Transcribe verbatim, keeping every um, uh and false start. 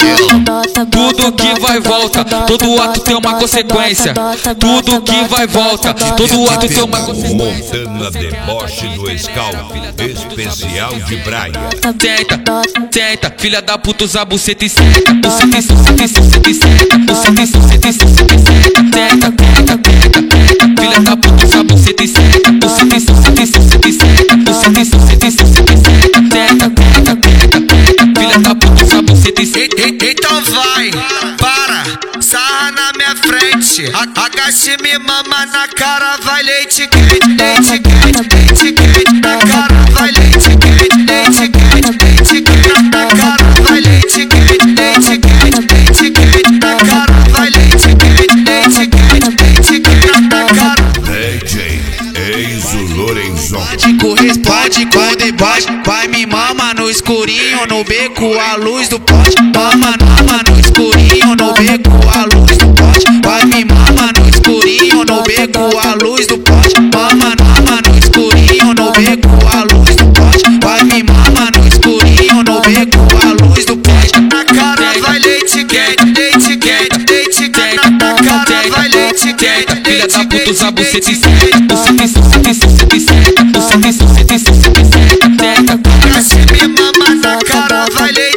Tudo que vai e volta, todo ato tem uma consequência. Tudo que vai e volta, todo ato tem uma consequência. Montana Deboche do Scalp, especial de praia. Tenta, tenta, filha da puta, usa buceta e senta. Buceta e senta, buceta e senta. Buceta e senta, buceta e senta. Tenta, tenta, tenta, tenta, filha da puta, usa buceta e senta. Buceta e senta, buceta e senta. Buceta e senta, buceta e senta. Tenta, tenta, tenta, tenta, filha da puta, usa buceta e senta. Então vai, para, sarra na minha frente. Agache, me mama na cara, vai leite quente, leite quente, leite quente. Na cara vai leite quente, leite quente, leite quente. Na cara vai leite quente, leite quente, leite quente. Na cara vai leite quente, leite quente, leite quente. Na cara D J Enzo Lorenzon. Corresponde com deboche, vai me mama no escurinho, no beco, a luz do pote. Mama, mama no escurinho, no beco, a luz do pote. Vai me mama no escurinho, no beco, a luz do pote. Mama, mama no escurinho, no beco, a luz do pote. Vai me mama no escurinho, no beco, a luz do pote. na cara vai leite quente, leite quente, leite quente. Na cara vai leite quente, Filha da leite puta, usa quente, buceta e leite senta. Buceta e senta, buceta e senta. Buceta e senta, buceta e senta. Tenta, Agache, me mama na cara vai leite